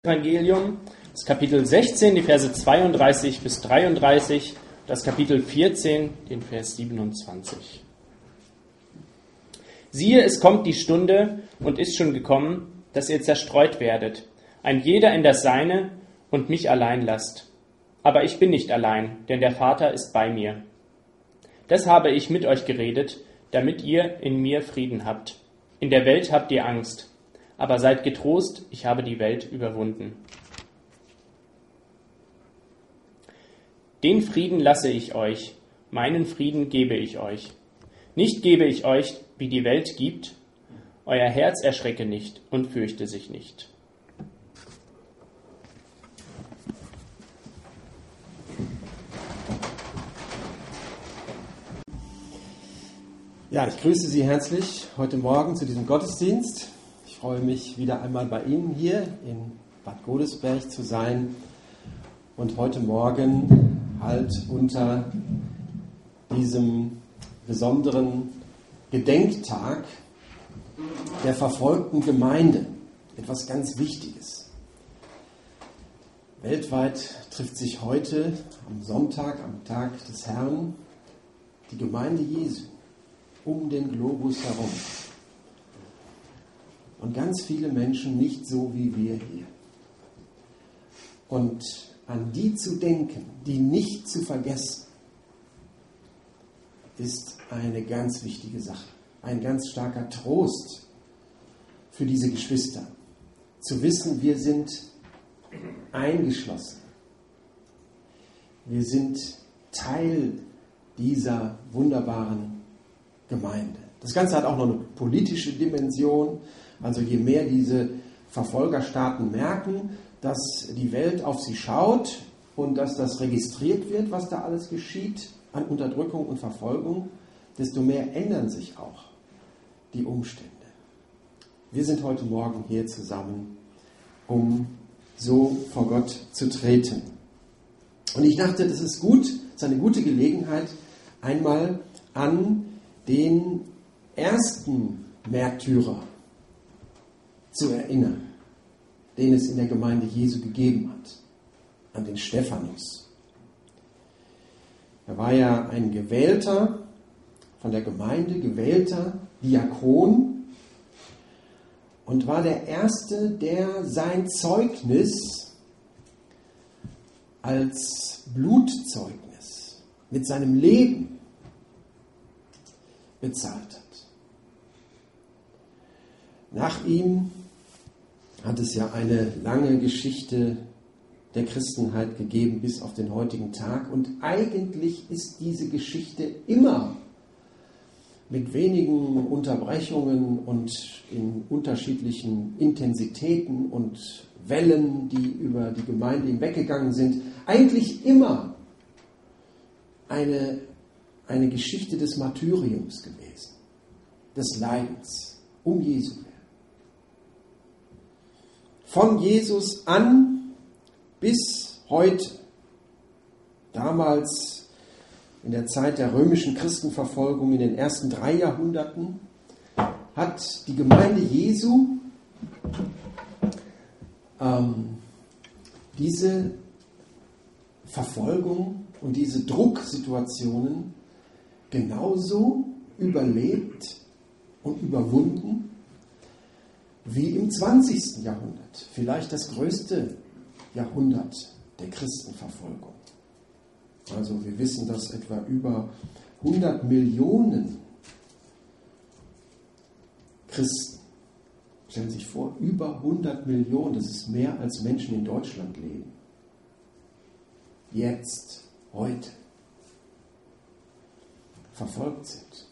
Evangelium, das Kapitel 16, die Verse 32 bis 33, das Kapitel 14, den Vers 27. Siehe, es kommt die Stunde und ist schon gekommen, dass ihr zerstreut werdet, ein jeder in das Seine und mich allein lasst. Aber ich bin nicht allein, denn der Vater ist bei mir. Das habe ich mit euch geredet, damit ihr in mir Frieden habt. In der Welt habt ihr Angst. Aber seid getrost, ich habe die Welt überwunden. Den Frieden lasse ich euch, meinen Frieden gebe ich euch. Nicht gebe ich euch, wie die Welt gibt. Euer Herz erschrecke nicht und fürchte sich nicht. Ja, ich grüße Sie herzlich heute Morgen zu diesem Gottesdienst. Ich freue mich, wieder einmal bei Ihnen hier in Bad Godesberg zu sein und heute Morgen halt unter diesem besonderen Gedenktag der verfolgten Gemeinde etwas ganz Wichtiges. Weltweit trifft sich heute am Sonntag, am Tag des Herrn, die Gemeinde Jesu um den Globus herum. Und ganz viele Menschen nicht so wie wir hier. Und an die zu denken, die nicht zu vergessen, ist eine ganz wichtige Sache. Ein ganz starker Trost für diese Geschwister. Zu wissen, wir sind eingeschlossen. Wir sind Teil dieser wunderbaren Gemeinde. Das Ganze hat auch noch eine politische Dimension. Also je mehr diese Verfolgerstaaten merken, dass die Welt auf sie schaut und dass das registriert wird, was da alles geschieht an Unterdrückung und Verfolgung, desto mehr ändern sich auch die Umstände. Wir sind heute Morgen hier zusammen, um so vor Gott zu treten. Und ich dachte, das ist gut, es ist eine gute Gelegenheit, einmal an den ersten Märtyrer zu erinnern, den es in der Gemeinde Jesu gegeben hat, an den Stephanus. Er war ja ein gewählter, von der Gemeinde gewählter Diakon und war der Erste, der sein Zeugnis als Blutzeugnis mit seinem Leben bezahlt hat. Nach ihm hat es ja eine lange Geschichte der Christenheit gegeben bis auf den heutigen Tag. Und eigentlich ist diese Geschichte immer mit wenigen Unterbrechungen und in unterschiedlichen Intensitäten und Wellen, die über die Gemeinde hinweggegangen sind, eigentlich immer eine Geschichte des Martyriums gewesen, des Leidens um Jesu willen. Von Jesus an bis heute, damals in der Zeit der römischen Christenverfolgung in den ersten 3 Jahrhunderten, hat die Gemeinde Jesu diese Verfolgung und diese Drucksituationen genauso überlebt und überwunden wie im 20. Jahrhundert, vielleicht das größte Jahrhundert der Christenverfolgung. Also wir wissen, dass etwa über 100 Millionen Christen, stellen Sie sich vor, über 100 Millionen, das ist mehr als Menschen in Deutschland leben. Jetzt, heute, verfolgt sind.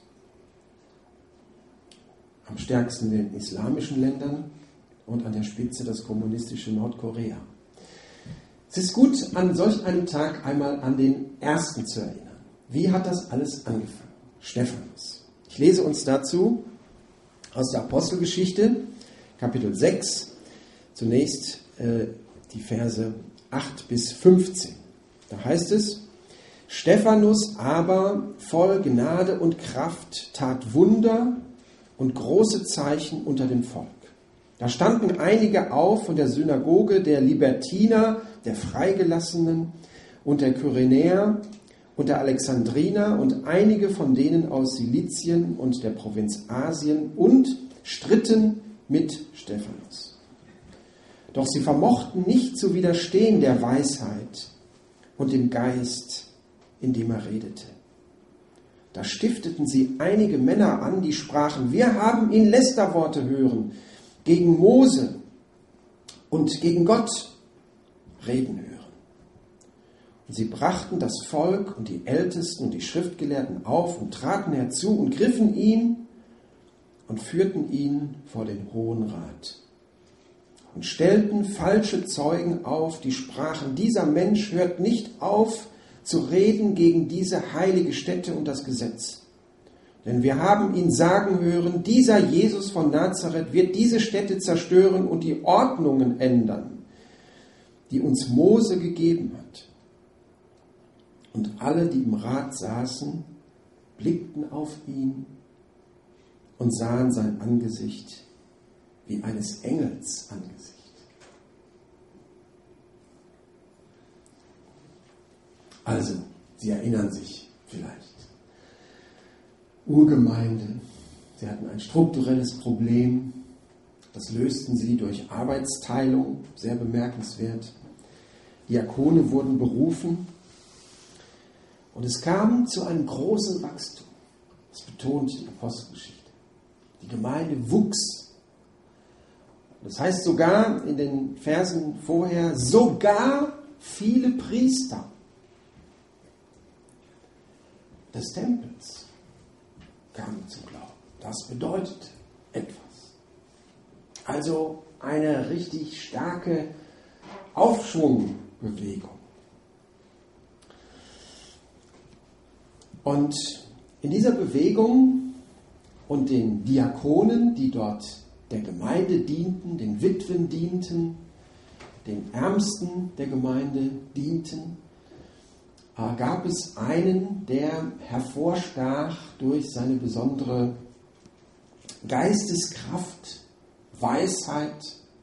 Am stärksten in den islamischen Ländern und an der Spitze das kommunistische Nordkorea. Es ist gut, an solch einem Tag einmal an den Ersten zu erinnern. Wie hat das alles angefangen? Stephanus. Ich lese uns dazu aus der Apostelgeschichte, Kapitel 6, zunächst die Verse 8 bis 15. Da heißt es: Stephanus aber, voll Gnade und Kraft, tat Wunder und große Zeichen unter dem Volk. Da standen einige auf von der Synagoge der Libertiner, der Freigelassenen und der Kyrenäer und der Alexandriner und einige von denen aus Silizien und der Provinz Asien und stritten mit Stephanus. Doch sie vermochten nicht zu widerstehen der Weisheit und dem Geist, in dem er redete. Da stifteten sie einige Männer an, die sprachen: Wir haben ihn Lästerworte hören, gegen Mose und gegen Gott reden hören. Und sie brachten das Volk und die Ältesten und die Schriftgelehrten auf und traten herzu und griffen ihn und führten ihn vor den Hohen Rat und stellten falsche Zeugen auf, die sprachen: Dieser Mensch hört nicht auf zu reden gegen diese heilige Stätte und das Gesetz. Denn wir haben ihn sagen hören, dieser Jesus von Nazareth wird diese Stätte zerstören und die Ordnungen ändern, die uns Mose gegeben hat. Und alle, die im Rat saßen, blickten auf ihn und sahen sein Angesicht wie eines Engels Angesicht. Also, Sie erinnern sich vielleicht. Urgemeinde, sie hatten ein strukturelles Problem, das lösten sie durch Arbeitsteilung, sehr bemerkenswert. Diakone wurden berufen und es kam zu einem großen Wachstum. Das betont die Apostelgeschichte. Die Gemeinde wuchs. Das heißt sogar in den Versen vorher, sogar viele Priester des Tempels kamen zum Glauben. Das bedeutet etwas. Also eine richtig starke Aufschwungbewegung. Und in dieser Bewegung und den Diakonen, die dort der Gemeinde dienten, den Witwen dienten, den Ärmsten der Gemeinde dienten, gab es einen, der hervorstach durch seine besondere Geisteskraft, Weisheit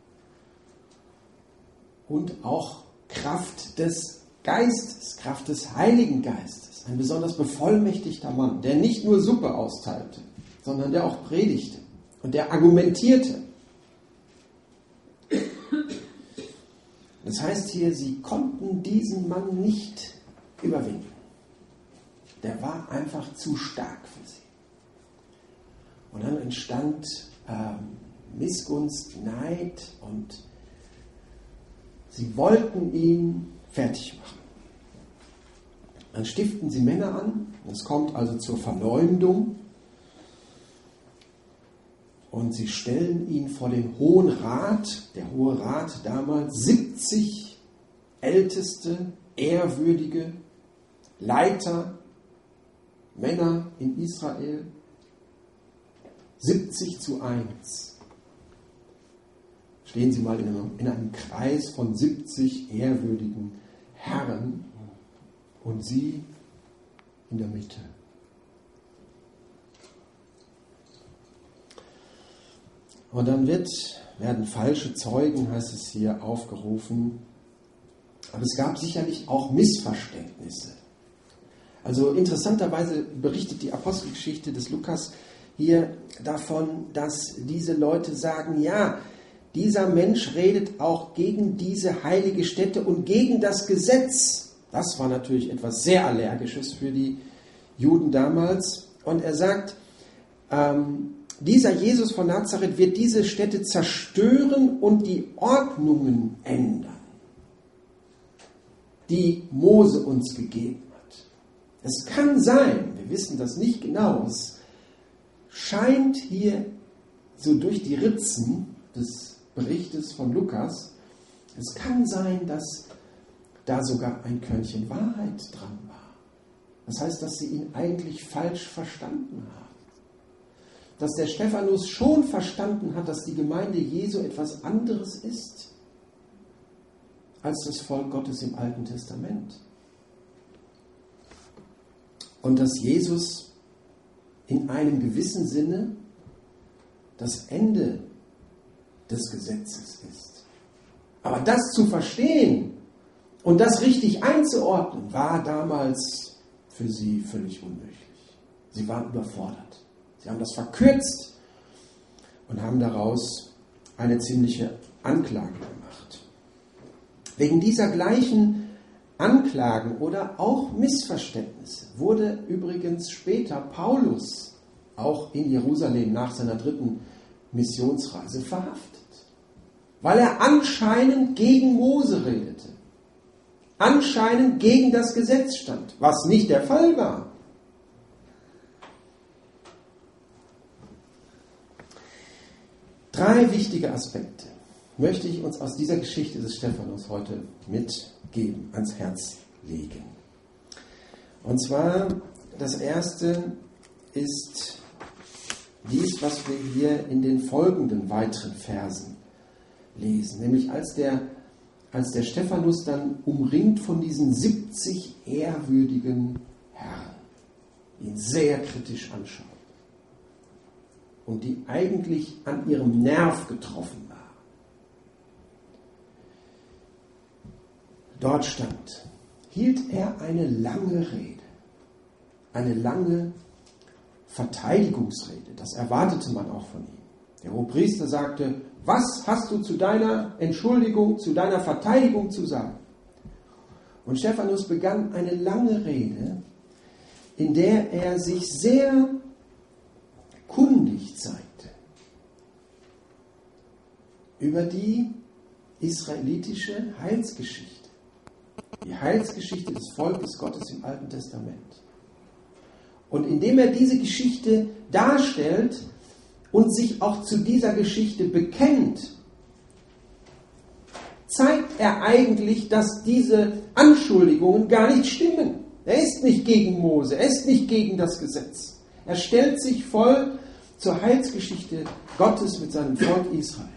und auch Kraft des Geistes, Kraft des Heiligen Geistes. Ein besonders bevollmächtigter Mann, der nicht nur Suppe austeilte, sondern der auch predigte und der argumentierte. Das heißt hier, sie konnten diesen Mann nicht überwinden. Der war einfach zu stark für sie. Und dann entstand Missgunst, Neid und sie wollten ihn fertig machen. Dann stiften sie Männer an, es kommt also zur Verleumdung und sie stellen ihn vor den Hohen Rat, der Hohe Rat damals, 70 älteste, ehrwürdige Leiter, Männer in Israel, 70:1. Stehen Sie mal in einem Kreis von 70 ehrwürdigen Herren und Sie in der Mitte. Und dann werden falsche Zeugen, heißt es hier, aufgerufen. Aber es gab sicherlich auch Missverständnisse. Also interessanterweise berichtet die Apostelgeschichte des Lukas hier davon, dass diese Leute sagen, ja, dieser Mensch redet auch gegen diese heilige Stätte und gegen das Gesetz. Das war natürlich etwas sehr Allergisches für die Juden damals. Und er sagt, dieser Jesus von Nazareth wird diese Stätte zerstören und die Ordnungen ändern, die Mose uns gegeben hat. Es kann sein, wir wissen das nicht genau, es scheint hier so durch die Ritzen des Berichtes von Lukas, es kann sein, dass da sogar ein Körnchen Wahrheit dran war. Das heißt, dass sie ihn eigentlich falsch verstanden haben. Dass der Stephanus schon verstanden hat, dass die Gemeinde Jesu etwas anderes ist als das Volk Gottes im Alten Testament. Und dass Jesus in einem gewissen Sinne das Ende des Gesetzes ist. Aber das zu verstehen und das richtig einzuordnen, war damals für sie völlig unmöglich. Sie waren überfordert. Sie haben das verkürzt und haben daraus eine ziemliche Anklage gemacht. Wegen dieser gleichen Anklagen oder auch Missverständnisse wurde übrigens später Paulus auch in Jerusalem nach seiner 3. Missionsreise verhaftet, weil er anscheinend gegen Mose redete, anscheinend gegen das Gesetz stand, was nicht der Fall war. Drei wichtige Aspekte möchte ich uns aus dieser Geschichte des Stephanus heute mitgeben, ans Herz legen. Und zwar, das erste ist dies, was wir hier in den folgenden weiteren Versen lesen. Nämlich als der Stephanus dann umringt von diesen 70 ehrwürdigen Herren, ihn sehr kritisch anschaut und die eigentlich an ihrem Nerv getroffen waren. Dort stand, hielt er eine lange Rede, eine lange Verteidigungsrede. Das erwartete man auch von ihm. Der Hohepriester sagte, was hast du zu deiner Entschuldigung, zu deiner Verteidigung zu sagen? Und Stephanus begann eine lange Rede, in der er sich sehr kundig zeigte über die israelitische Heilsgeschichte. Die Heilsgeschichte des Volkes Gottes im Alten Testament. Und indem er diese Geschichte darstellt und sich auch zu dieser Geschichte bekennt, zeigt er eigentlich, dass diese Anschuldigungen gar nicht stimmen. Er ist nicht gegen Mose, er ist nicht gegen das Gesetz. Er stellt sich voll zur Heilsgeschichte Gottes mit seinem Volk Israel.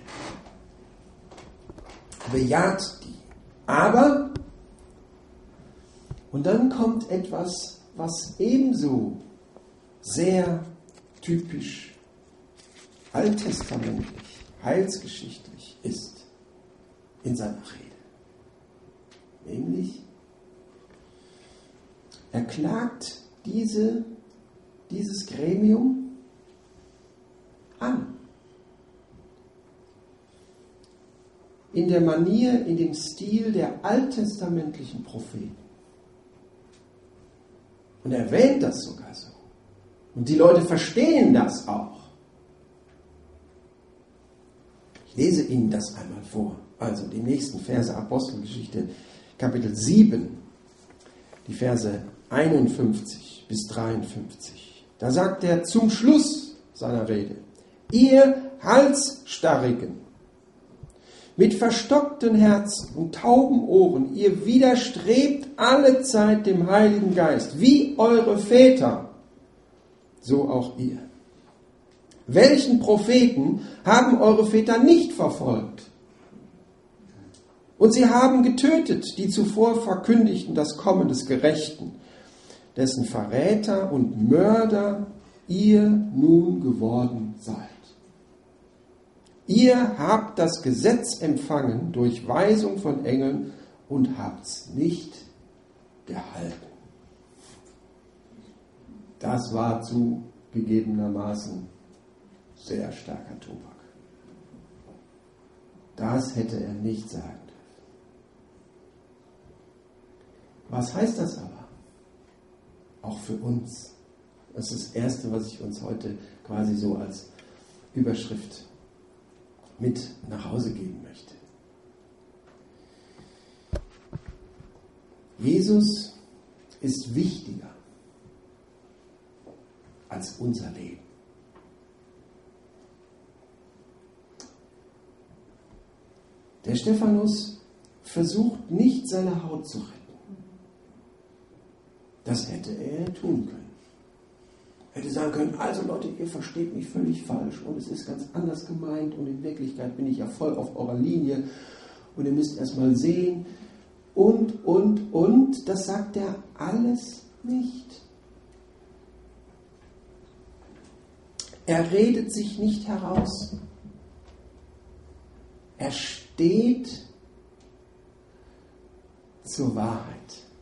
Bejaht die. Aber, und dann kommt etwas, was ebenso sehr typisch alttestamentlich, heilsgeschichtlich ist in seiner Rede. Nämlich, er klagt dieses Gremium an. In der Manier, in dem Stil der alttestamentlichen Propheten. Und er erwähnt das sogar so. Und die Leute verstehen das auch. Ich lese Ihnen das einmal vor. Also die nächsten Verse, Apostelgeschichte, Kapitel 7, die Verse 51 bis 53. Da sagt er zum Schluss seiner Rede, ihr Halsstarrigen, mit verstockten Herzen und tauben Ohren, ihr widerstrebt allezeit dem Heiligen Geist, wie eure Väter, so auch ihr. Welchen Propheten haben eure Väter nicht verfolgt? Und sie haben getötet, die zuvor verkündigten das Kommen des Gerechten, dessen Verräter und Mörder ihr nun geworden seid. Ihr habt das Gesetz empfangen durch Weisung von Engeln und habt's nicht gehalten. Das war zugegebenermaßen sehr starker Tobak. Das hätte er nicht sagen dürfen. Was heißt das aber? Auch für uns. Das ist das Erste, was ich uns heute quasi so als Überschrift mit nach Hause geben möchte. Jesus ist wichtiger als unser Leben. Der Stephanus versucht nicht, seine Haut zu retten. Das hätte er tun können. Er hätte sagen können, also Leute, ihr versteht mich völlig falsch und es ist ganz anders gemeint und in Wirklichkeit bin ich ja voll auf eurer Linie und ihr müsst erst mal sehen und, das sagt er alles nicht. Er redet sich nicht heraus. Er steht zur Wahrheit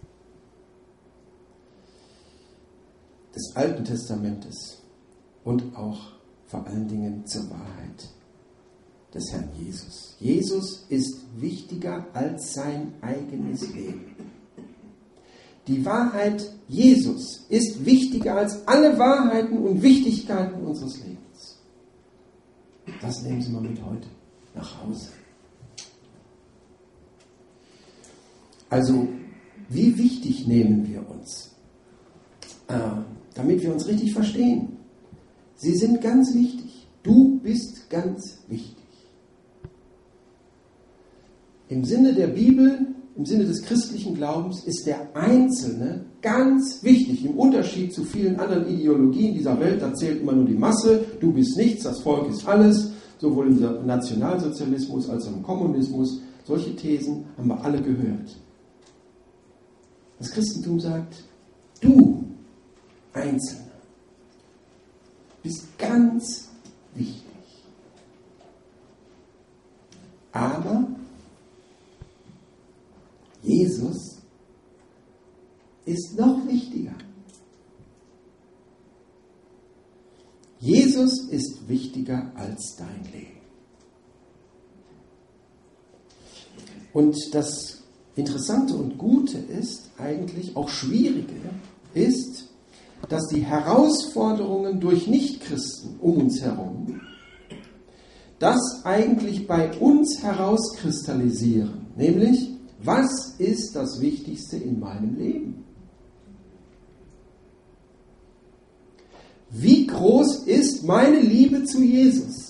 des Alten Testamentes und auch vor allen Dingen zur Wahrheit des Herrn Jesus. Jesus ist wichtiger als sein eigenes Leben. Die Wahrheit Jesus ist wichtiger als alle Wahrheiten und Wichtigkeiten unseres Lebens. Das nehmen Sie mal mit heute nach Hause. Also, wie wichtig nehmen wir uns? Damit wir uns richtig verstehen. Sie sind ganz wichtig. Du bist ganz wichtig. Im Sinne der Bibel, im Sinne des christlichen Glaubens ist der Einzelne ganz wichtig. Im Unterschied zu vielen anderen Ideologien dieser Welt, da zählt immer nur die Masse. Du bist nichts, das Volk ist alles. Sowohl im Nationalsozialismus als auch im Kommunismus. Solche Thesen haben wir alle gehört. Das Christentum sagt, du Einzelner bist ganz wichtig. Aber Jesus ist noch wichtiger. Jesus ist wichtiger als dein Leben. Und das Interessante und Gute ist, eigentlich auch Schwierige, ist, dass die Herausforderungen durch Nichtchristen um uns herum das eigentlich bei uns herauskristallisieren. Nämlich, was ist das Wichtigste in meinem Leben? Wie groß ist meine Liebe zu Jesus?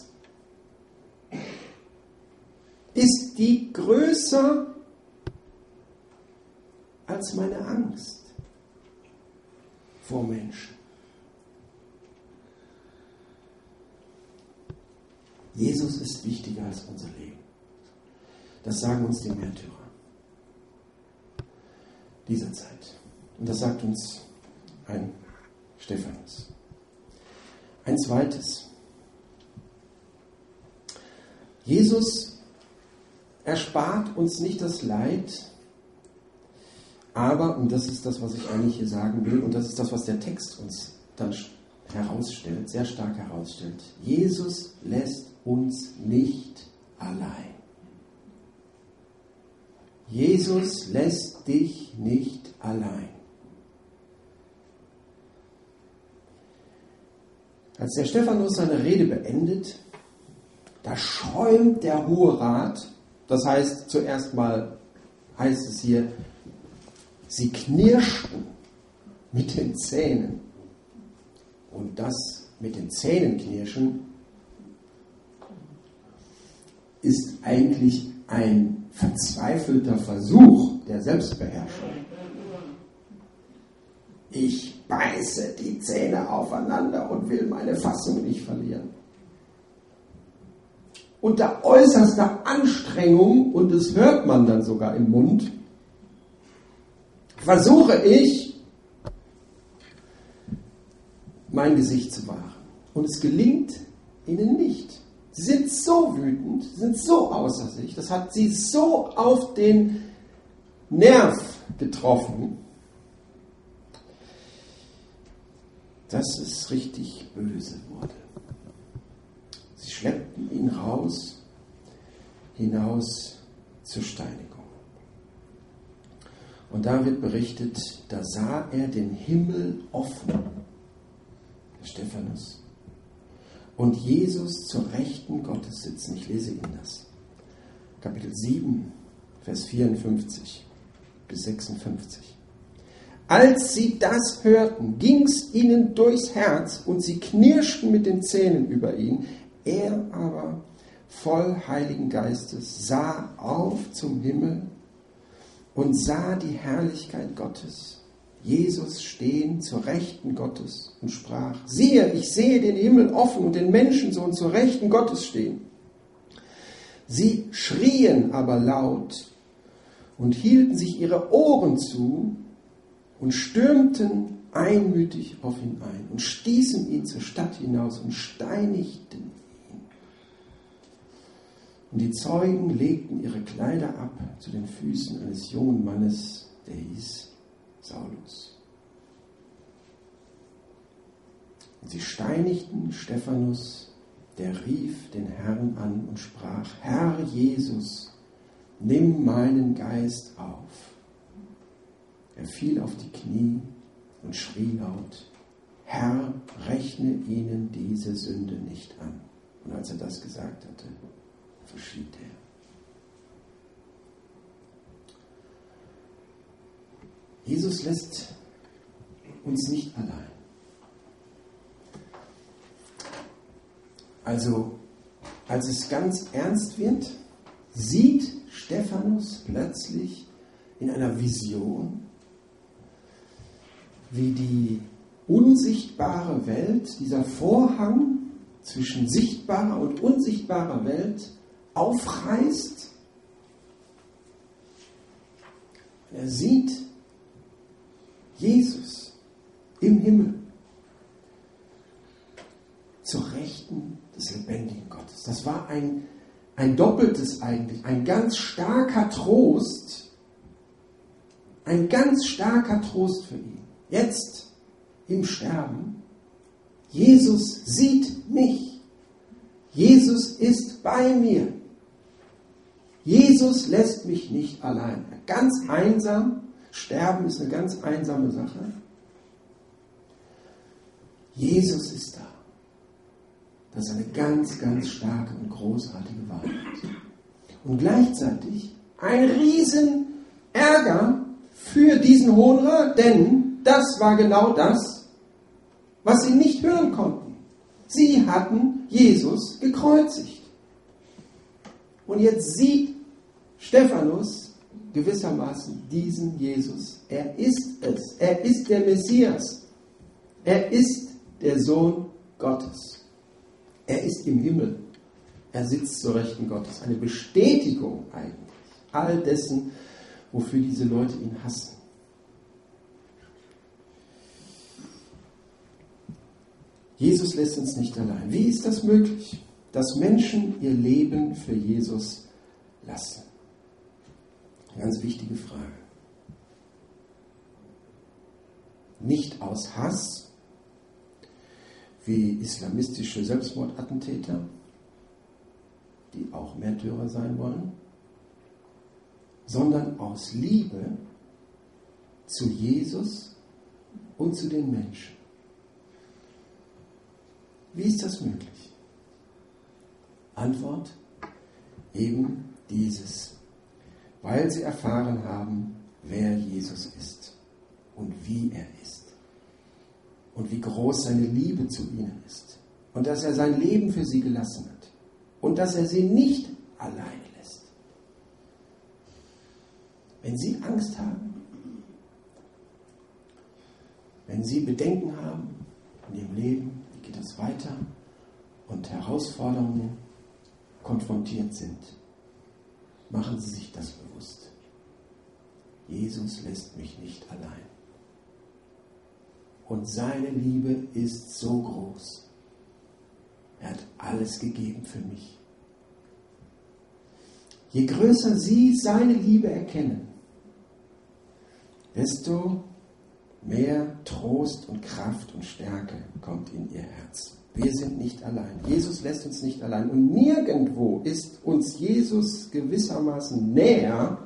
Ist die größer als meine Angst vor Menschen? Jesus ist wichtiger als unser Leben. Das sagen uns die Märtyrer dieser Zeit. Und das sagt uns ein Stephanus. Ein zweites. Jesus erspart uns nicht das Leid, aber, und das ist das, was ich eigentlich hier sagen will, und das ist das, was der Text uns dann herausstellt, sehr stark herausstellt. Jesus lässt uns nicht allein. Jesus lässt dich nicht allein. Als der Stephanus seine Rede beendet, da schäumt der Hohe Rat. Das heißt, zuerst mal heißt es hier, sie knirschten mit den Zähnen. Und das mit den Zähnen knirschen ist eigentlich ein verzweifelter Versuch der Selbstbeherrschung. Ich beiße die Zähne aufeinander und will meine Fassung nicht verlieren. Unter äußerster Anstrengung, und das hört man dann sogar im Mund, versuche ich, mein Gesicht zu wahren. Und es gelingt ihnen nicht. Sie sind so wütend, sind so außer sich, das hat sie so auf den Nerv getroffen, dass es richtig böse wurde. Sie schleppten ihn hinaus zur Steinigung. Und da wird berichtet, da sah er den Himmel offen, der Stephanus, und Jesus zur Rechten Gottes sitzen. Ich lese Ihnen das. Kapitel 7, Vers 54 bis 56. Als sie das hörten, ging's ihnen durchs Herz und sie knirschten mit den Zähnen über ihn. Er aber, voll Heiligen Geistes, sah auf zum Himmel und sah die Herrlichkeit Gottes. Jesus stehen zur Rechten Gottes und sprach, siehe, ich sehe den Himmel offen und den Menschensohn zur Rechten Gottes stehen. Sie schrien aber laut und hielten sich ihre Ohren zu und stürmten einmütig auf ihn ein und stießen ihn zur Stadt hinaus und steinigten ihn. Und die Zeugen legten ihre Kleider ab zu den Füßen eines jungen Mannes, der hieß Saulus. Und sie steinigten Stephanus, der rief den Herrn an und sprach: Herr Jesus, nimm meinen Geist auf. Er fiel auf die Knie und schrie laut: Herr, rechne ihnen diese Sünde nicht an. Und als er das gesagt hatte, verschied er. Jesus lässt uns nicht allein. Also, als es ganz ernst wird, sieht Stephanus plötzlich in einer Vision, wie die unsichtbare Welt, dieser Vorhang zwischen sichtbarer und unsichtbarer Welt aufreißt. Er sieht Jesus im Himmel zur Rechten des lebendigen Gottes. Das war ein doppeltes eigentlich, ein ganz starker Trost für ihn. Jetzt im Sterben, Jesus sieht mich. Jesus ist bei mir. Jesus lässt mich nicht allein. Ganz einsam. Sterben ist eine ganz einsame Sache. Jesus ist da. Das ist eine ganz, ganz starke und großartige Wahrheit. Und gleichzeitig ein riesen Ärger für diesen Hohen Rat, denn das war genau das, was sie nicht hören konnten. Sie hatten Jesus gekreuzigt. Und jetzt sieht Stephanus gewissermaßen diesen Jesus. Er ist es. Er ist der Messias. Er ist der Sohn Gottes. Er ist im Himmel. Er sitzt zur Rechten Gottes. Eine Bestätigung eigentlich all dessen, wofür diese Leute ihn hassen. Jesus lässt uns nicht allein. Wie ist das möglich, dass Menschen ihr Leben für Jesus lassen? Eine ganz wichtige Frage. Nicht aus Hass, wie islamistische Selbstmordattentäter, die auch Märtyrer sein wollen, sondern aus Liebe zu Jesus und zu den Menschen. Wie ist das möglich? Antwort: eben dieses. Weil sie erfahren haben, wer Jesus ist und wie er ist und wie groß seine Liebe zu ihnen ist und dass er sein Leben für sie gelassen hat und dass er sie nicht alleine lässt. Wenn sie Angst haben, wenn sie Bedenken haben in ihrem Leben, wie geht das weiter, und Herausforderungen konfrontiert sind, machen Sie sich das bewusst. Jesus lässt mich nicht allein. Und seine Liebe ist so groß. Er hat alles gegeben für mich. Je größer Sie seine Liebe erkennen, desto mehr Trost und Kraft und Stärke kommt in Ihr Herz. Wir sind nicht allein. Jesus lässt uns nicht allein. Und nirgendwo ist uns Jesus gewissermaßen näher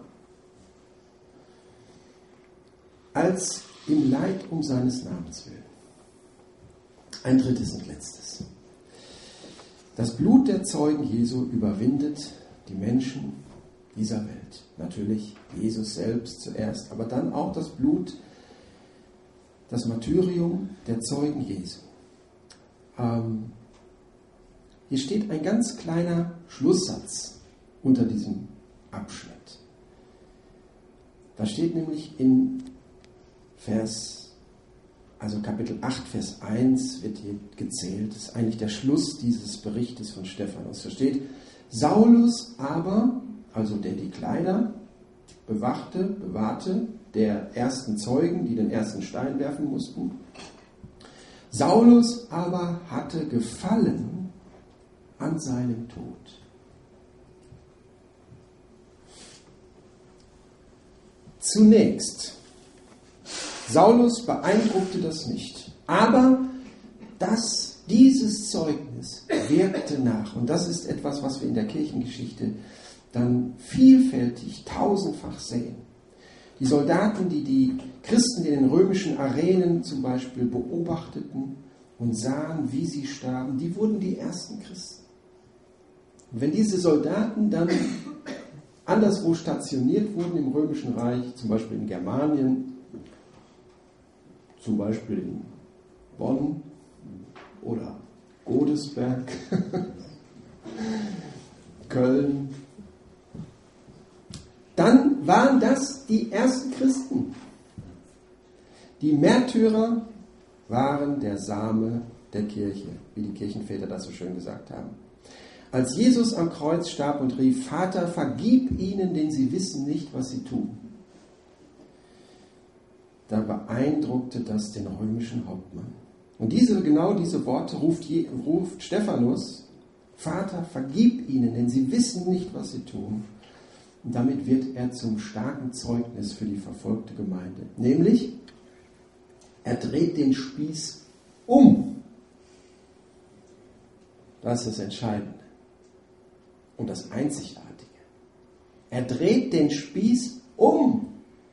als im Leid um seines Namens willen. Ein drittes und letztes. Das Blut der Zeugen Jesu überwindet die Menschen dieser Welt. Natürlich Jesus selbst zuerst, aber dann auch das Blut, das Martyrium der Zeugen Jesu. Hier steht ein ganz kleiner Schlusssatz unter diesem Abschnitt. Da steht nämlich in Kapitel 8, Vers 1 wird hier gezählt. Das ist eigentlich der Schluss dieses Berichtes von Stephanus. Da steht: Saulus aber, also der die Kleider bewahrte, der ersten Zeugen, die den ersten Stein werfen mussten. Saulus aber hatte Gefallen an seinem Tod. Zunächst, Saulus beeindruckte das nicht, aber dieses Zeugnis wirkte nach. Und das ist etwas, was wir in der Kirchengeschichte dann vielfältig, tausendfach sehen. Die Soldaten, die die Christen in den römischen Arenen zum Beispiel beobachteten und sahen, wie sie starben, die wurden die ersten Christen. Und wenn diese Soldaten dann anderswo stationiert wurden im Römischen Reich, zum Beispiel in Germanien, zum Beispiel in Bonn oder Godesberg, Köln, dann waren das die ersten Christen. Die Märtyrer waren der Same der Kirche, wie die Kirchenväter das so schön gesagt haben. Als Jesus am Kreuz starb und rief, Vater, vergib ihnen, denn sie wissen nicht, was sie tun, da beeindruckte das den römischen Hauptmann. Und genau diese Worte ruft Stephanus, Vater, vergib ihnen, denn sie wissen nicht, was sie tun. Und damit wird er zum starken Zeugnis für die verfolgte Gemeinde. Nämlich, er dreht den Spieß um. Das ist das Entscheidende und das Einzigartige. Er dreht den Spieß um.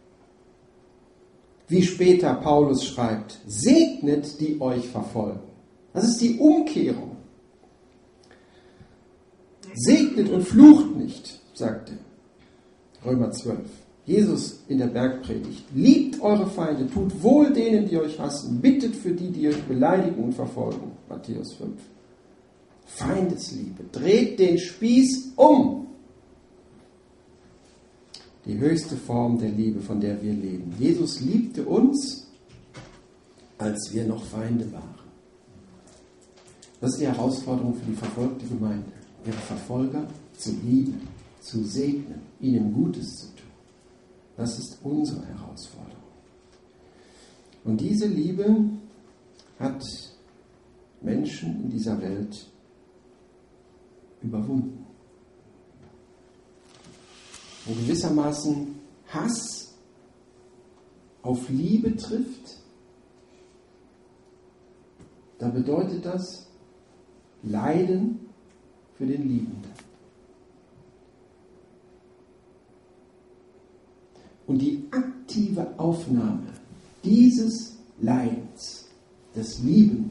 Wie später Paulus schreibt, segnet, die euch verfolgen. Das ist die Umkehrung. Segnet und flucht nicht, sagt er. Römer 12. Jesus in der Bergpredigt. Liebt eure Feinde, tut wohl denen, die euch hassen, bittet für die, die euch beleidigen und verfolgen. Matthäus 5. Feindesliebe. Dreht den Spieß um. Die höchste Form der Liebe, von der wir leben. Jesus liebte uns, als wir noch Feinde waren. Das ist die Herausforderung für die verfolgte Gemeinde. Ihre Verfolger zu lieben, zu segnen, ihnen Gutes zu tun. Das ist unsere Herausforderung. Und diese Liebe hat Menschen in dieser Welt überwunden. Wo gewissermaßen Hass auf Liebe trifft, da bedeutet das Leiden für den Liebenden. Und die aktive Aufnahme dieses Leidens des Liebenden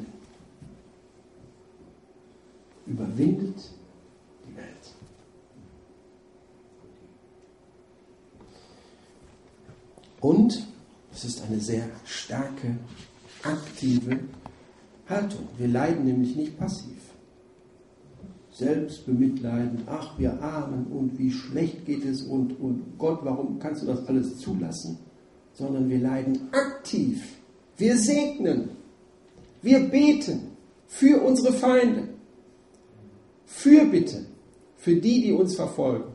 überwindet die Welt. Und es ist eine sehr starke, aktive Haltung. Wir leiden nämlich nicht passiv. Selbstbemitleidend, ach, wir Armen und wie schlecht geht es und Gott, warum kannst du das alles zulassen? Sondern wir leiden aktiv. Wir segnen. Wir beten für unsere Feinde. Fürbitte für die, die uns verfolgen.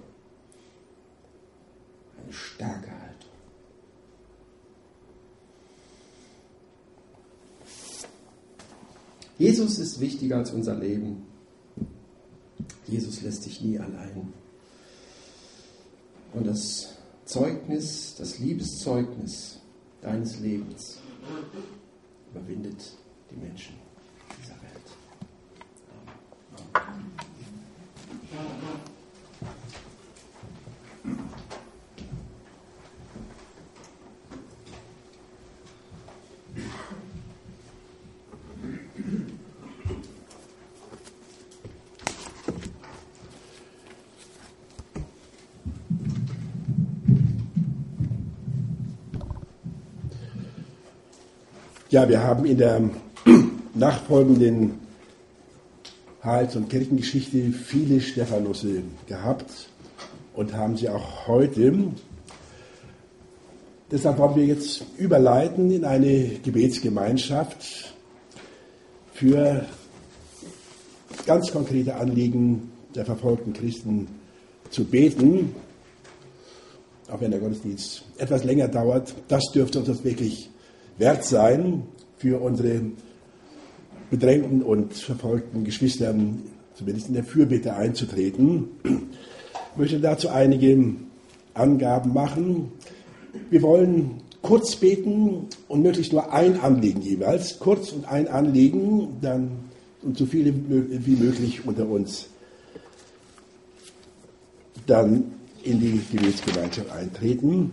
Eine starke Haltung. Jesus ist wichtiger als unser Leben. Jesus lässt dich nie allein. Und das Zeugnis, das Liebeszeugnis deines Lebens überwindet die Menschen dieser Welt. Amen. Ja, wir haben in der nachfolgenden Heils- und Kirchengeschichte viele Stephanusse gehabt und haben sie auch heute. Deshalb wollen wir jetzt überleiten in eine Gebetsgemeinschaft für ganz konkrete Anliegen der verfolgten Christen zu beten. Auch wenn der Gottesdienst etwas länger dauert, das dürfte uns das wirklich wert sein, für unsere bedrängten und verfolgten Geschwister zumindest in der Fürbitte einzutreten. Ich möchte dazu einige Angaben machen. Wir wollen kurz beten und möglichst nur ein Anliegen jeweils, kurz und ein Anliegen, dann und so viele wie möglich unter uns dann in die Gebetsgemeinschaft eintreten.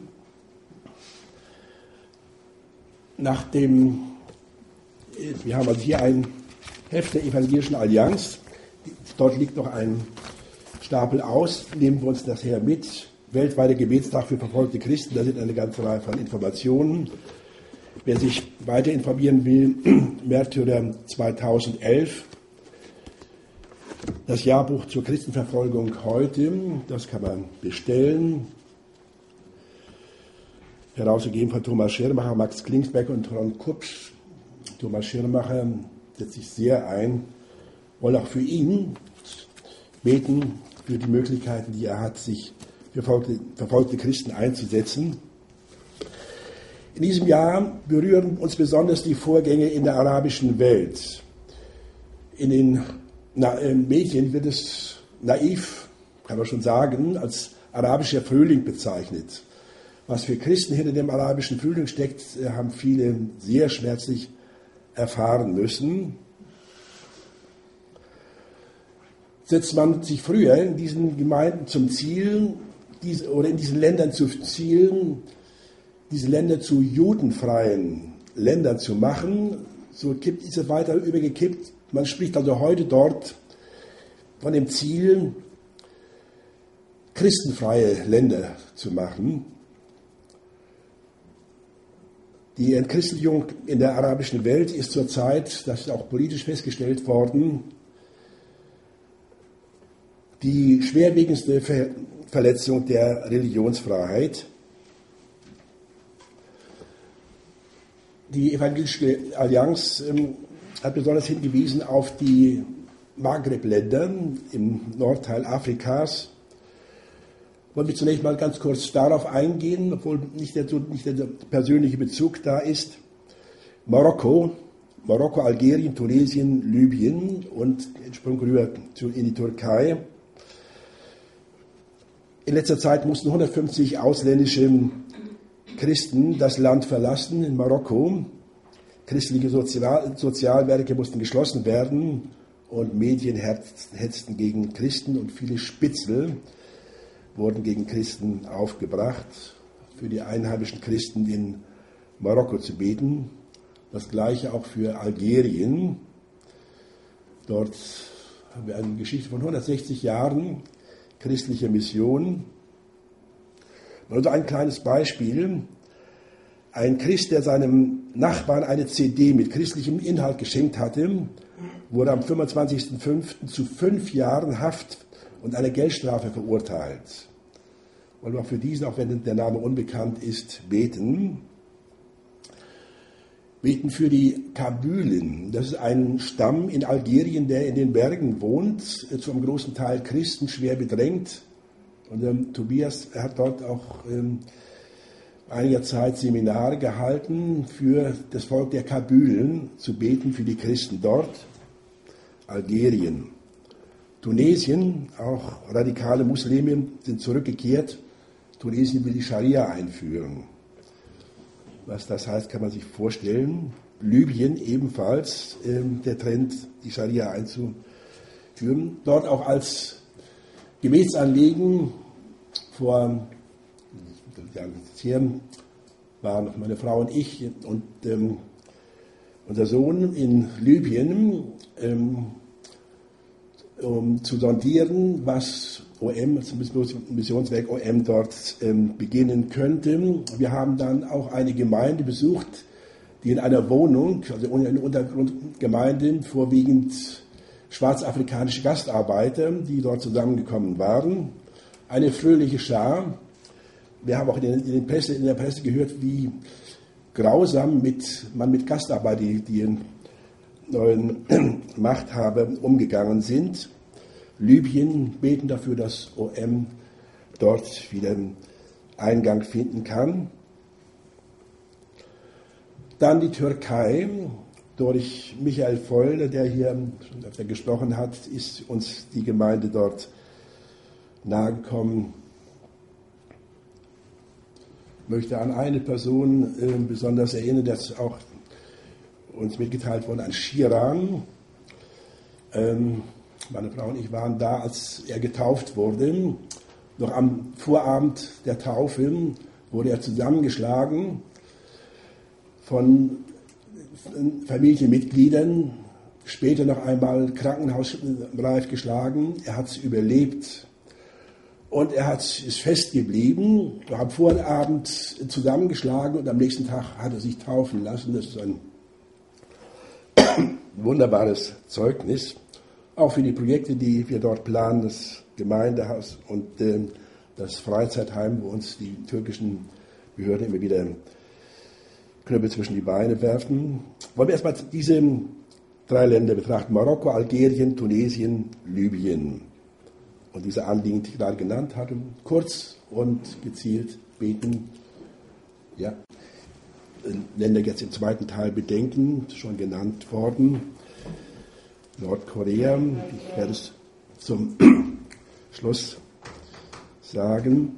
Wir haben also hier ein Heft der Evangelischen Allianz, dort liegt noch ein Stapel aus, nehmen wir uns das her mit. Weltweiter Gebetstag für verfolgte Christen, da sind eine ganze Reihe von Informationen. Wer sich weiter informieren will, Märtyrer 2011, das Jahrbuch zur Christenverfolgung heute, das kann man bestellen. Herausgegeben von Thomas Schirmacher, Max Klingsberg und Ron Kupsch. Thomas Schirmacher setzt sich sehr ein, wollen auch für ihn beten, für die Möglichkeiten, die er hat, sich für verfolgte Christen einzusetzen. In diesem Jahr berühren uns besonders die Vorgänge in der arabischen Welt. In den Medien wird es naiv, kann man schon sagen, als arabischer Frühling bezeichnet. Was für Christen hinter dem arabischen Frühling steckt, haben viele sehr schmerzlich erfahren müssen. Setzt man sich früher in diesen Gemeinden zum Ziel, oder in diesen Ländern zu Zielen, diese Länder zu judenfreien Ländern zu machen, so ist es weiter übergekippt. Man spricht also heute dort von dem Ziel, christenfreie Länder zu machen. Die Entchristlichung in der arabischen Welt ist zurzeit, das ist auch politisch festgestellt worden, die schwerwiegendste Verletzung der Religionsfreiheit. Die Evangelische Allianz hat besonders hingewiesen auf die Maghreb-Länder im Nordteil Afrikas. Wollen wir zunächst mal ganz kurz darauf eingehen, obwohl nicht der persönliche Bezug da ist. Marokko, Algerien, Tunesien, Libyen und Sprung rüber in die Türkei. In letzter Zeit mussten 150 ausländische Christen das Land verlassen in Marokko. Christliche Sozialwerke mussten geschlossen werden und Medien hetzten gegen Christen und viele Spitzel wurden gegen Christen aufgebracht, für die einheimischen Christen in Marokko zu beten. Das gleiche auch für Algerien. Dort haben wir eine Geschichte von 160 Jahren christlicher Mission. Also ein kleines Beispiel. Ein Christ, der seinem Nachbarn eine CD mit christlichem Inhalt geschenkt hatte, wurde am 25.05. zu 5 Jahren Haft und einer Geldstrafe verurteilt. Wollen wir auch für diesen, auch wenn der Name unbekannt ist, beten. Beten für die Kabylen. Das ist ein Stamm in Algerien, der in den Bergen wohnt, zu einem großen Teil Christen, schwer bedrängt. Und Tobias hat dort auch einiger Zeit Seminare gehalten für das Volk der Kabylen, zu beten für die Christen dort. Algerien. Tunesien, auch radikale Muslime sind zurückgekehrt. Tunesien will die Scharia einführen. Was das heißt, kann man sich vorstellen. Libyen ebenfalls der Trend, die Scharia einzuführen. Dort auch als Gebetsanliegen vor hier waren noch meine Frau und ich und unser Sohn in Libyen, um zu sondieren, was OM, das Missionswerk OM dort beginnen könnte. Wir haben dann auch eine Gemeinde besucht, die in einer Wohnung, also eine Untergrundgemeinde, vorwiegend schwarzafrikanische Gastarbeiter, die dort zusammengekommen waren. Eine fröhliche Schar. Wir haben auch in der Presse gehört, wie grausam man mit Gastarbeitern, die neuen Machthaber umgegangen sind. Libyen beten dafür, dass OM dort wieder Eingang finden kann. Dann die Türkei. Durch Michael Voll, der hier schon öfter gesprochen hat, ist uns die Gemeinde dort nahegekommen. möchte an eine Person besonders erinnern, das ist auch uns mitgeteilt worden, an Shiran. Meine Frau und ich waren da, als er getauft wurde. Noch am Vorabend der Taufe wurde er zusammengeschlagen von Familienmitgliedern, später noch einmal krankenhausreif geschlagen. Er hat es überlebt und ist festgeblieben, war am Vorabend zusammengeschlagen und am nächsten Tag hat er sich taufen lassen. Das ist ein wunderbares Zeugnis, auch für die Projekte, die wir dort planen, das Gemeindehaus und das Freizeitheim, wo uns die türkischen Behörden immer wieder Knüppel zwischen die Beine werfen. Wollen wir erstmal diese 3 Länder betrachten: Marokko, Algerien, Tunesien, Libyen. Und diese Anliegen, die ich gerade genannt hatte, kurz und gezielt beten. Ja. Länder jetzt im zweiten Teil bedenken, schon genannt worden. Nordkorea, ich werde es zum Schluss sagen.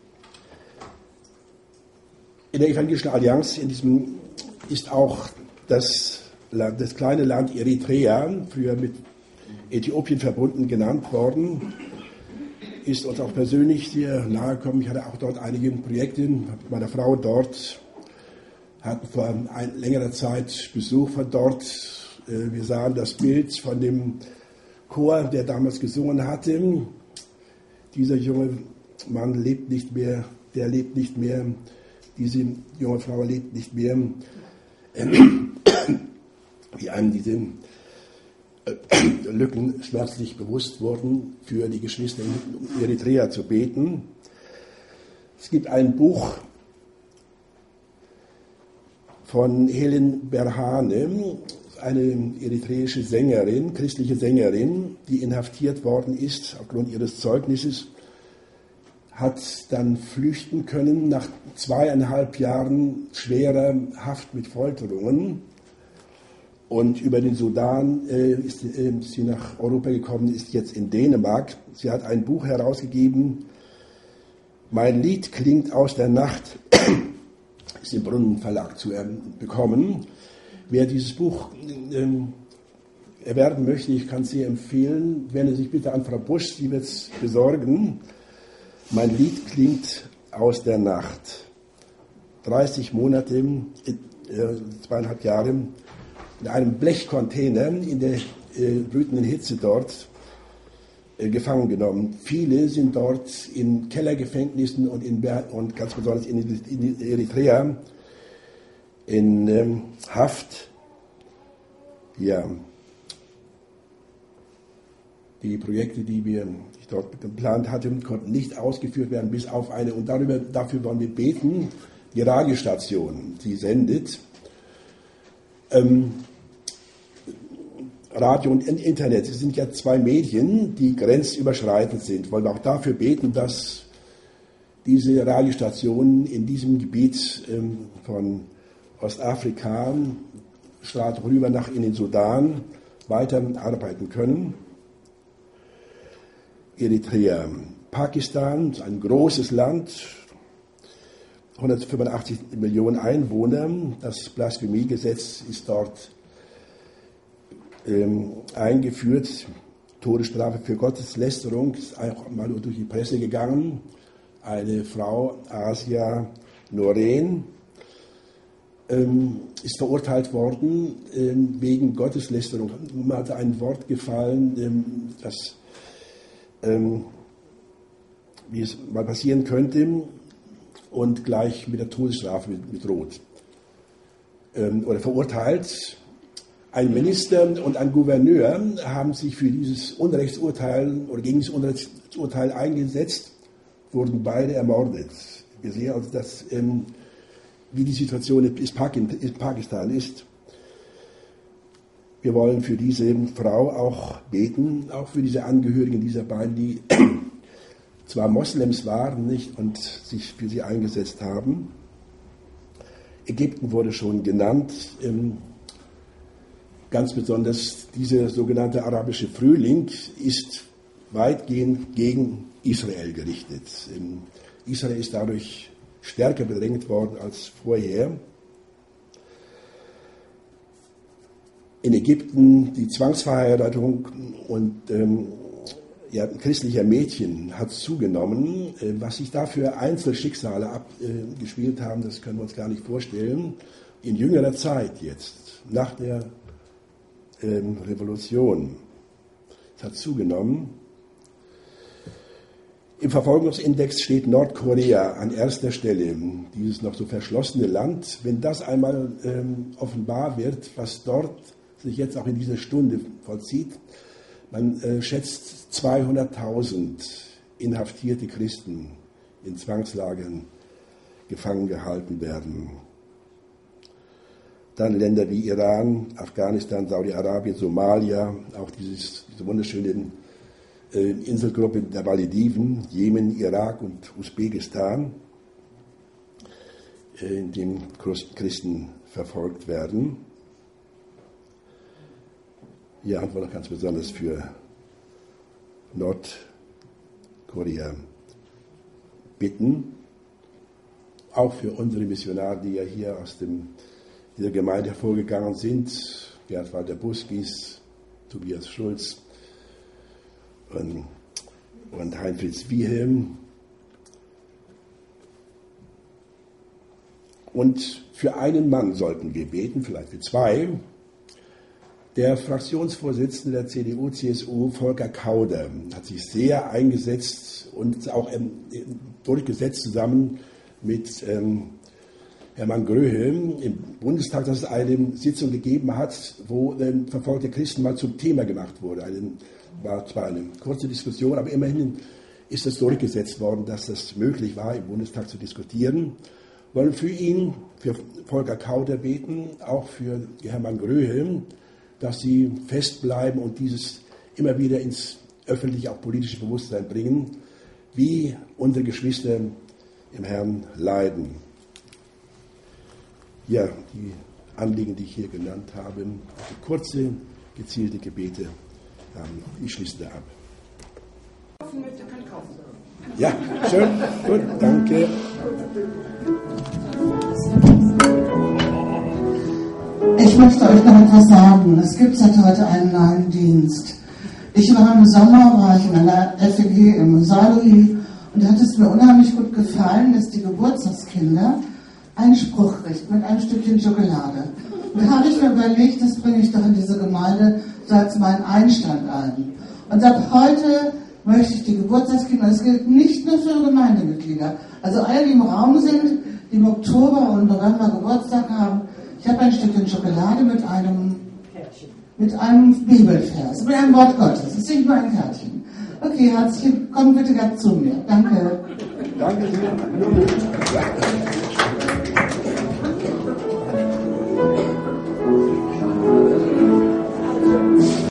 In der Evangelischen Allianz ist auch das kleine Land Eritrea, früher mit Äthiopien verbunden, genannt worden. Ist uns auch persönlich sehr nahe gekommen. Ich hatte auch dort einige Projekte mit meiner Frau dort, hatten vor längerer Zeit Besuch von dort. Wir sahen das Bild von dem Chor, der damals gesungen hatte. Dieser junge Mann lebt nicht mehr, der lebt nicht mehr, diese junge Frau lebt nicht mehr. Wie einem diese Lücken schmerzlich bewusst wurden, für die Geschwister in Eritrea zu beten. Es gibt ein Buch von Helen Berhane, eine eritreische Sängerin, christliche Sängerin, die inhaftiert worden ist aufgrund ihres Zeugnisses, hat dann flüchten können nach 2,5 Jahren schwerer Haft mit Folterungen. Und über den Sudan ist sie nach Europa gekommen, ist jetzt in Dänemark. Sie hat ein Buch herausgegeben, Mein Lied klingt aus der Nacht, ist im Brunnenverlag zu bekommen. Wer dieses Buch erwerben möchte, ich kann es sehr empfehlen, wende sich bitte an Frau Busch, sie wird es besorgen. Mein Lied klingt aus der Nacht. 30 Monate, 2,5 Jahre, in einem Blechcontainer in der brütenden Hitze dort gefangen genommen. Viele sind dort in Kellergefängnissen und ganz besonders in Eritrea in Haft. Ja, die Projekte, die ich dort geplant hatte, konnten nicht ausgeführt werden, bis auf eine, und dafür wollen wir beten, die Radiostation, die sendet. Radio und Internet, es sind ja 2 Medien, die grenzüberschreitend sind. Wollen wir auch dafür beten, dass diese Radiostationen in diesem Gebiet von Ostafrika, strahlt rüber in den Sudan, weiter arbeiten können. Eritrea, Pakistan, ein großes Land, 185 Millionen Einwohner. Das Blasphemiegesetz ist dort eingeführt. Todesstrafe für Gotteslästerung ist auch mal durch die Presse gegangen. Eine Frau, Asia Noren, ist verurteilt worden wegen Gotteslästerung. Nun hat ein Wort gefallen, das wie es mal passieren könnte, und gleich mit der Todesstrafe bedroht oder verurteilt. Ein Minister und ein Gouverneur haben sich für dieses Unrechtsurteil oder gegen dieses Unrechtsurteil eingesetzt, wurden beide ermordet. Wir sehen also, wie die Situation in Pakistan ist. Wir wollen für diese Frau auch beten, auch für diese Angehörigen dieser beiden, die zwar Moslems waren nicht und sich für sie eingesetzt haben. Ägypten wurde schon genannt. Ganz besonders dieser sogenannte arabische Frühling ist weitgehend gegen Israel gerichtet. Israel ist dadurch stärker bedrängt worden als vorher. In Ägypten die Zwangsverheiratung und christlicher Mädchen hat zugenommen. Was sich da für Einzelschicksale abgespielt haben, das können wir uns gar nicht vorstellen. In jüngerer Zeit jetzt, nach der Revolution, es hat zugenommen. Im Verfolgungsindex steht Nordkorea an erster Stelle, dieses noch so verschlossene Land. Wenn das einmal offenbar wird, was dort sich jetzt auch in dieser Stunde vollzieht, man schätzt 200.000 inhaftierte Christen in Zwangslagern gefangen gehalten werden. Dann Länder wie Iran, Afghanistan, Saudi-Arabien, Somalia, auch diese wunderschöne Inselgruppe der Malediven, Jemen, Irak und Usbekistan, in dem Christen verfolgt werden. Hier haben wir noch ganz besonders für Nordkorea bitten, auch für unsere Missionare, die ja hier aus dieser Gemeinde hervorgegangen sind, Gerd Walter Buskis, Tobias Schulz und Heinfritz Wiehelm. Und für einen Mann sollten wir beten, vielleicht für zwei. Der Fraktionsvorsitzende der CDU-CSU, Volker Kauder, hat sich sehr eingesetzt und auch durchgesetzt zusammen mit Hermann Gröhe im Bundestag, dass es eine Sitzung gegeben hat, wo verfolgte Christen mal zum Thema gemacht wurde. War zwar eine kurze Diskussion, aber immerhin ist es durchgesetzt worden, dass das möglich war, im Bundestag zu diskutieren. Wir wollen für ihn, für Volker Kauder beten, auch für Hermann Gröhe, dass sie festbleiben und dieses immer wieder ins öffentliche, auch politische Bewusstsein bringen, wie unsere Geschwister im Herrn leiden. Ja, die Anliegen, die ich hier genannt habe, also kurze, gezielte Gebete, ich schließe da ab. Ja, schön, gut, danke. Ich möchte euch noch etwas sagen. Es gibt seit heute einen neuen Dienst. Im Sommer war ich in einer FEG im Saarlouis und da hat es mir unheimlich gut gefallen, dass die Geburtstagskinder einen Spruch richten mit einem Stückchen Schokolade. Und da habe ich mir überlegt, das bringe ich doch in diese Gemeinde so als meinen Einstand ein. Und ab heute möchte ich die Geburtstagskinder, das gilt nicht nur für Gemeindemitglieder, also alle, die im Raum sind, die im Oktober und November Geburtstag haben, ich habe ein Stückchen Schokolade mit einem Bibelvers, mit einem Wort Gottes. Das ist nicht nur ein Kärtchen. Okay, herzlich, komm bitte ganz zu mir. Danke. Danke sehr.